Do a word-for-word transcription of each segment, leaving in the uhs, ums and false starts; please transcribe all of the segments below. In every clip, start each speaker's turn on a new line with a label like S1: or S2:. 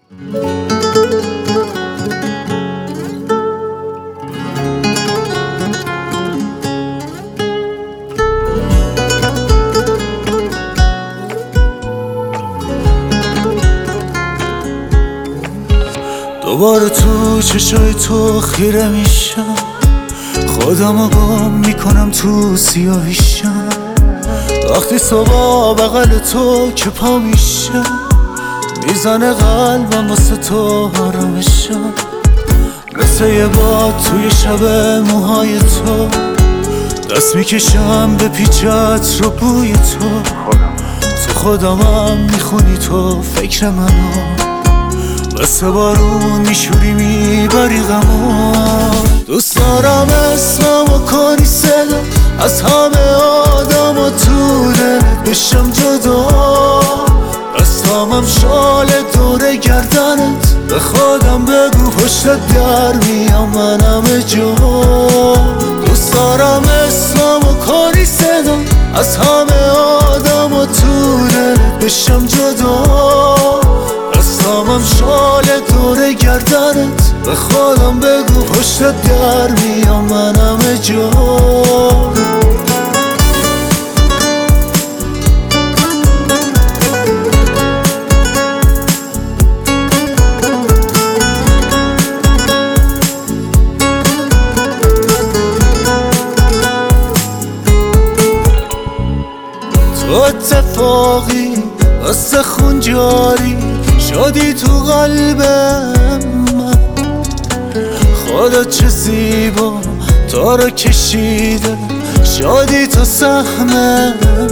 S1: دوباره تو چشای تو خیره میشم، خودمو گم میکنم تو سیاهیشم. وقتی صبح بغل تو که پا میشم، میزنه قلبم واسه تو آرامشم. مثل یه باد توی شب موهای تو، دست میکشم به پیچت رو بوی تو. تو خودمم میخونی تو فکر منو، مثل بارون میشوری میبری غمو. دوست دارم اسممو کنی صدا از همه آدم و تو دلت بشم جدا. دستامم شال دور گردنت، به خودم بگو پشتت در میام من همه جا. دوست دارم اسممو کنی صدا از همه آدم و تو دلت بشم جدا. دستامم شال دور گردنت، به خودم بگو پشتت در میام من همه جا. تو اتفاقی واسه خون جاری شدی تو قلبم من. خودت چه زیبا تو رو کشیده شدی تو سهم من.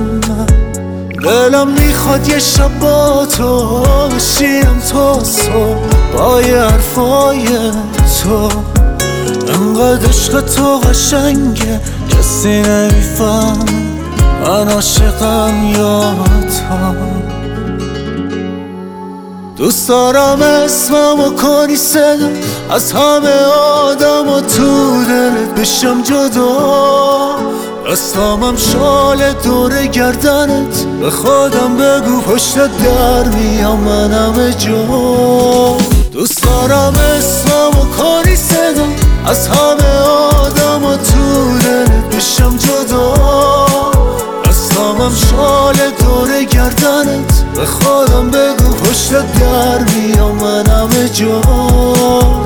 S1: دلم میخواد یه شب با تو بشینم تا صبح با یه حرفای تو. انقدر عشق تو قشنگه کسی نمیفهم من عاشقم یا تو. دوست دارم اسممو کنی صدا از همه آدم و تو دلت بشم جدا. دستامم شال دور گردنت، به خودم بگو پشتت در میام من همه جا. دوست دارم اسممو کنی صدا از همه آدم و تو دلت بشم جدا. دستامم شال دور گردنت، به خودم بگو پشتت در میام من همه جا.